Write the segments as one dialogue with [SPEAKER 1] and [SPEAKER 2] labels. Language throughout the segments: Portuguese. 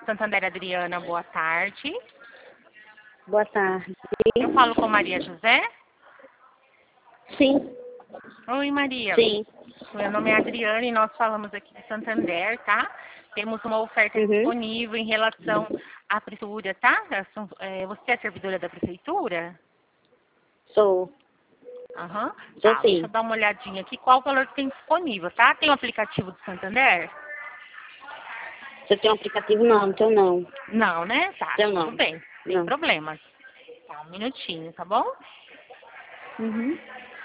[SPEAKER 1] Santander, Adriana, boa tarde.
[SPEAKER 2] Boa tarde.
[SPEAKER 1] Eu falo com Maria José?
[SPEAKER 2] Sim,
[SPEAKER 1] Oi, Maria.
[SPEAKER 2] sim.
[SPEAKER 1] Meu nome é Adriana e nós falamos aqui de Santander, tá? Temos uma oferta disponível em relação à prefeitura, tá? Você é servidora da prefeitura?
[SPEAKER 2] Sou.
[SPEAKER 1] Aham.
[SPEAKER 2] Sou
[SPEAKER 1] Tá,
[SPEAKER 2] sim.
[SPEAKER 1] deixa eu dar uma olhadinha aqui. Qual o valor que tem disponível, tá? Tem o aplicativo do Santander?
[SPEAKER 2] Você tem um aplicativo? Não, então não.
[SPEAKER 1] Não, né? Tá,
[SPEAKER 2] Então não.
[SPEAKER 1] tudo bem. Sem
[SPEAKER 2] Não.
[SPEAKER 1] problemas. Tá, um minutinho, tá bom?
[SPEAKER 2] Uhum.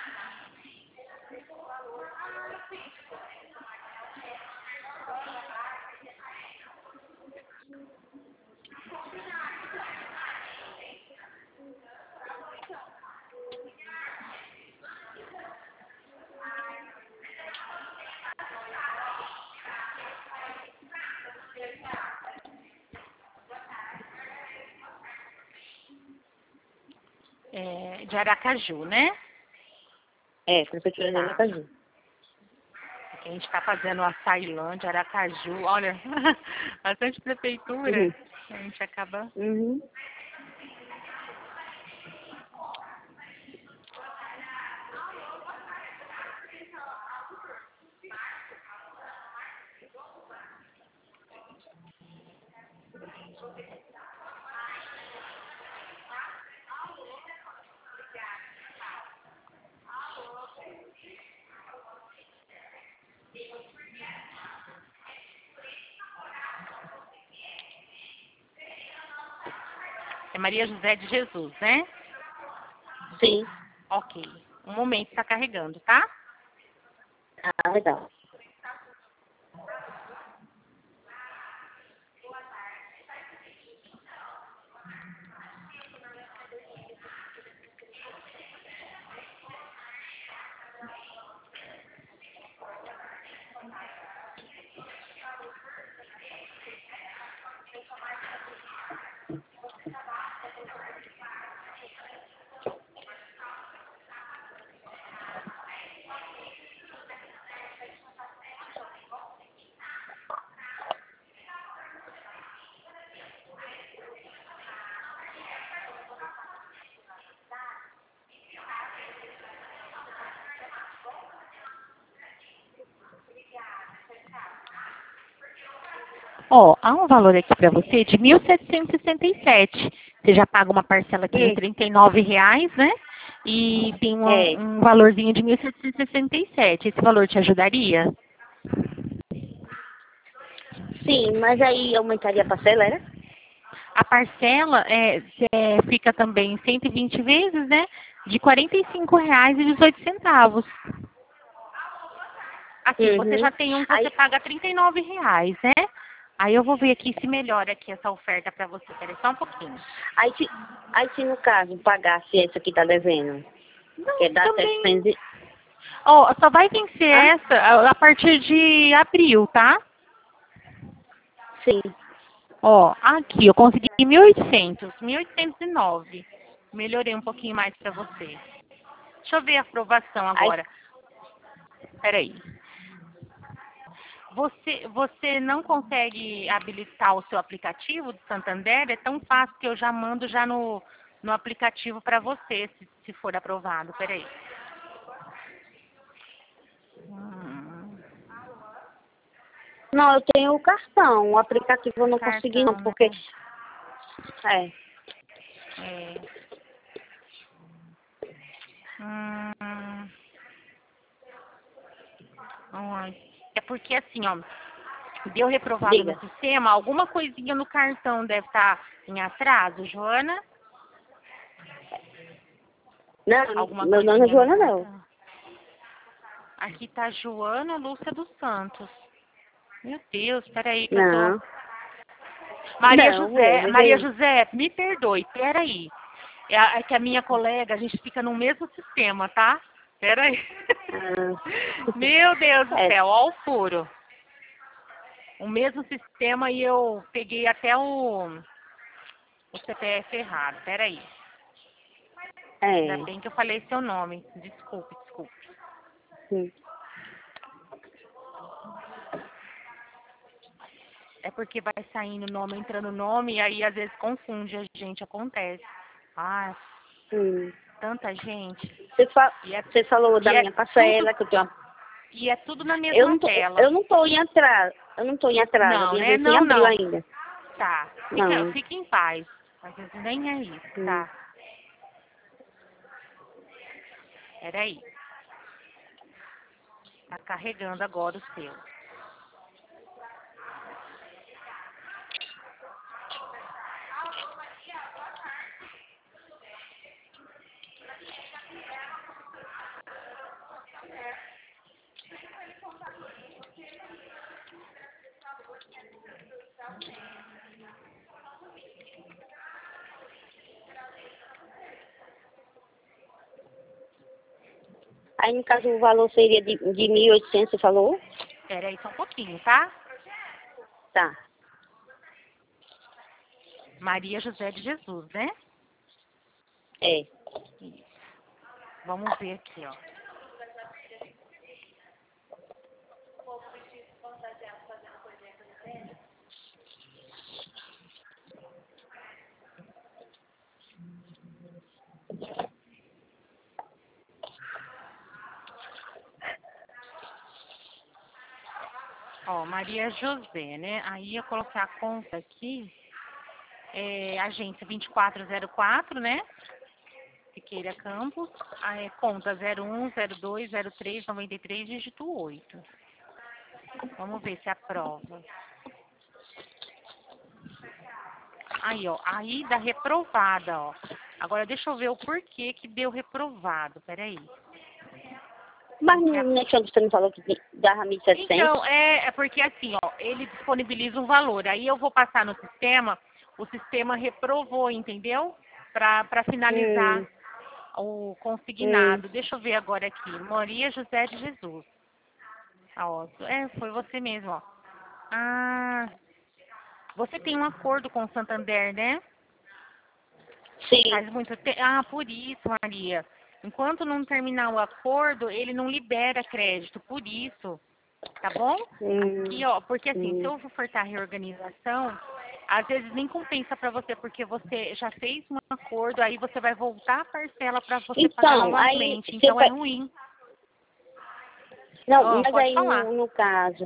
[SPEAKER 1] É, de Aracaju, né?
[SPEAKER 2] É, prefeitura de Aracaju.
[SPEAKER 1] A gente está fazendo a Tailândia, Aracaju. Olha, bastante prefeitura.
[SPEAKER 2] Uhum.
[SPEAKER 1] A gente acaba...
[SPEAKER 2] Uhum.
[SPEAKER 1] É Maria José de Jesus, né?
[SPEAKER 2] Sim.
[SPEAKER 1] Ok. Um momento, está carregando, tá?
[SPEAKER 2] Ah, legal.
[SPEAKER 1] Ó, há um valor aqui para você de 1.767. Você já paga uma parcela aqui de R$ 39, né? E tem um valorzinho de 1.767. Esse valor te ajudaria?
[SPEAKER 2] Sim, mas aí aumentaria a parcela, era?
[SPEAKER 1] A parcela fica também 120 vezes, né? De R$ 45,18. Aqui, você já tem um que você
[SPEAKER 2] Aí,
[SPEAKER 1] paga R$ 39, né? Aí eu vou ver aqui se melhora aqui essa oferta para você. Peraí, só um pouquinho.
[SPEAKER 2] aí se no caso pagasse essa que tá devendo, que dá
[SPEAKER 1] Também.
[SPEAKER 2] 700
[SPEAKER 1] Ó, só vai vencer essa a partir de abril, tá?
[SPEAKER 2] Sim.
[SPEAKER 1] Ó, aqui eu consegui 1.800, 1.809. Melhorei um pouquinho mais para você. Deixa eu ver a aprovação
[SPEAKER 2] Aí,
[SPEAKER 1] agora. Peraí. Você não consegue habilitar o seu aplicativo do Santander? É tão fácil que eu já mando já no aplicativo para você, se for aprovado. Peraí.
[SPEAKER 2] não, eu tenho o cartão, o aplicativo eu não consegui não,
[SPEAKER 1] Cartão,
[SPEAKER 2] porque...
[SPEAKER 1] né?
[SPEAKER 2] É.
[SPEAKER 1] É. Hum, ai. É porque assim, ó, deu reprovado
[SPEAKER 2] Diga.
[SPEAKER 1] no sistema, alguma coisinha no cartão deve estar em atraso, Joana?
[SPEAKER 2] Não,
[SPEAKER 1] Alguma
[SPEAKER 2] meu nome é
[SPEAKER 1] coisinha no
[SPEAKER 2] Joana, não.
[SPEAKER 1] cartão. Aqui tá Joana Lúcia dos Santos. Meu Deus, peraí que eu tô...
[SPEAKER 2] Não.
[SPEAKER 1] Maria
[SPEAKER 2] Não,
[SPEAKER 1] José,
[SPEAKER 2] veja
[SPEAKER 1] Maria
[SPEAKER 2] aí.
[SPEAKER 1] José, me perdoe, peraí. É que a minha colega, a gente fica no mesmo sistema, tá? Peraí.
[SPEAKER 2] Ah.
[SPEAKER 1] Meu Deus do
[SPEAKER 2] É,
[SPEAKER 1] céu, ó o furo. O mesmo sistema e eu peguei até o CPF errado. Peraí. Ainda
[SPEAKER 2] é.
[SPEAKER 1] bem que eu falei seu nome. Desculpe, desculpe.
[SPEAKER 2] Sim.
[SPEAKER 1] É porque vai saindo nome, entrando nome, e aí às vezes confunde a gente, acontece. Ah, tanta gente.
[SPEAKER 2] Você falou da minha parcela,
[SPEAKER 1] tudo,
[SPEAKER 2] que eu tenho uma...
[SPEAKER 1] e é tudo na mesma tela.
[SPEAKER 2] Eu não tô em atraso. Eu não tô em atraso.
[SPEAKER 1] Não,
[SPEAKER 2] A minha
[SPEAKER 1] né?
[SPEAKER 2] vez em abril ainda.
[SPEAKER 1] Tá.
[SPEAKER 2] Não.
[SPEAKER 1] Fica em paz. Às vezes nem é isso, tá? Peraí. Tá carregando agora o seu.
[SPEAKER 2] Aí, no caso, o valor seria de 1.800, você falou?
[SPEAKER 1] Peraí só um pouquinho, tá?
[SPEAKER 2] Tá.
[SPEAKER 1] Maria José de Jesus, né?
[SPEAKER 2] É.
[SPEAKER 1] Isso. Vamos ver aqui, ó. Ó, Maria José, né? Aí eu colocar a conta aqui, agência 2404, né? Siqueira Campos, conta 01, 02, 03, 93, dígito 8. Vamos ver se aprova. Aí, ó, aí dá reprovada, ó. Agora deixa eu ver o porquê que deu reprovado, peraí.
[SPEAKER 2] Mas não é quando você me falou que dava 1.700?
[SPEAKER 1] Então, é porque assim, ó, ele disponibiliza um valor. Aí eu vou passar no sistema, o sistema reprovou, entendeu? Para finalizar o consignado. Deixa eu ver agora aqui. Maria José de Jesus. Ah, ó, foi você mesmo, ó. Ah, você tem um acordo com o Santander, né?
[SPEAKER 2] Sim.
[SPEAKER 1] Faz muito tempo. Ah, por isso, Maria. Enquanto não terminar o acordo, ele não libera crédito. Por isso. Tá bom? Aqui, ó, porque assim, se eu for ofertar reorganização, às vezes nem compensa pra você, porque você já fez um acordo, aí você vai voltar a parcela pra você pagar novamente.
[SPEAKER 2] Aí,
[SPEAKER 1] então é ruim.
[SPEAKER 2] Não, mas
[SPEAKER 1] Pode
[SPEAKER 2] aí
[SPEAKER 1] falar.
[SPEAKER 2] no caso,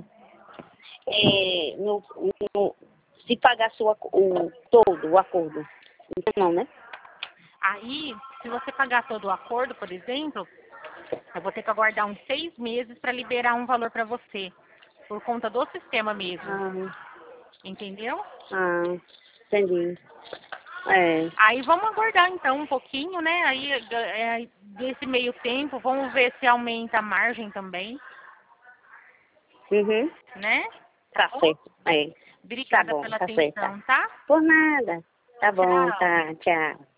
[SPEAKER 2] se pagasse o todo o acordo, então não, né?
[SPEAKER 1] Aí, se você pagar todo o acordo, por exemplo, eu vou ter que aguardar uns 6 meses para liberar um valor para você, por conta do sistema mesmo. Entendeu?
[SPEAKER 2] Entendi. É.
[SPEAKER 1] Aí vamos aguardar então um pouquinho, né? Aí desse meio tempo, vamos ver se aumenta a margem também, né?
[SPEAKER 2] Tá certo. É.
[SPEAKER 1] Obrigada
[SPEAKER 2] Tá bom,
[SPEAKER 1] pela
[SPEAKER 2] tá certo.
[SPEAKER 1] atenção, tá?
[SPEAKER 2] Por nada. Tá bom,
[SPEAKER 1] Tchau.
[SPEAKER 2] tá. Tchau.